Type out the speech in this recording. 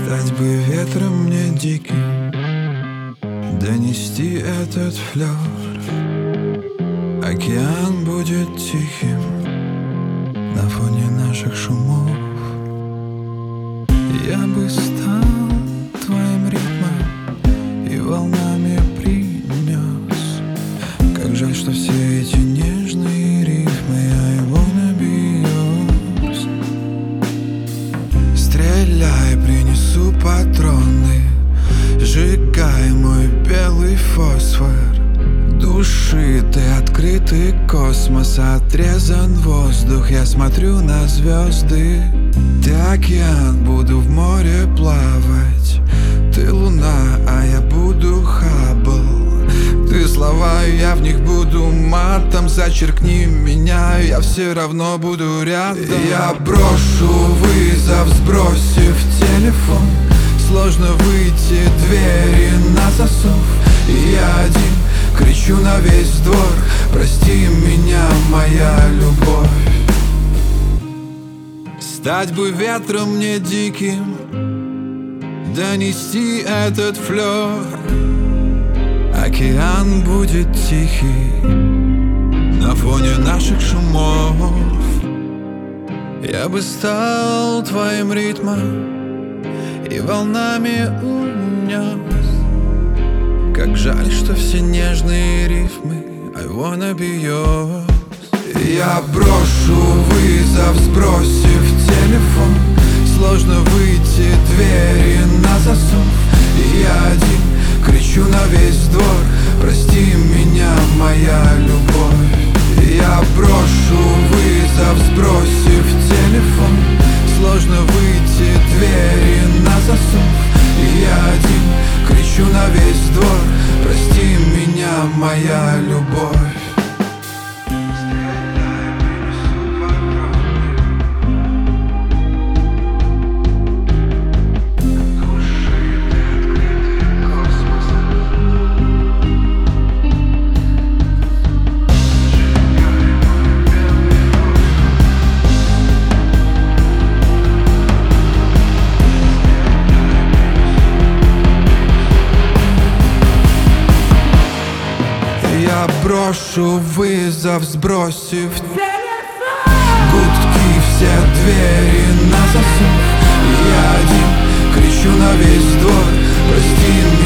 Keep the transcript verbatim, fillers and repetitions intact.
Стать бы ветром мне диким, донести этот флёр. Океан будет тихим на фоне наших шумов. Я бы стал твоим ритмом и волнами принес. Как жаль, что все эти нежные рифмы I wanna be yours. Стреляй, принесу патроны, сжигай мой белый фосфор. Души ты открытый космос, отрезан воздух. Я смотрю на звезды. Ты океан, буду в море плавать. Ты луна, а я буду Хаббл. Ты слова, я в них буду матом. Зачеркни меня, я все равно буду рядом. Я брошу вызов, сбросив телефон. Сложно выйти, двери на засов. И я один кричу на весь двор: прости меня, моя любовь. Стать бы ветром мне диким, донести этот флёр. Океан будет тихий на фоне наших шумов. Я бы стал твоим ритмом и волнами унес. Как жаль, что все нежные рифмы I wanna be yours. Я брошу вызов, сбросив телефон. Сложно выйти, двери на засов. И я один кричу на весь двор: прости меня, моя любовь. Я брошу вызов, сбросив телефон. Сложно выйти, двери на засов. И я один кричу на весь двор: прости меня, моя любовь. Я брошу вызов, сбросив гудки, все двери на засов. Я один кричу на весь двор: прости меня.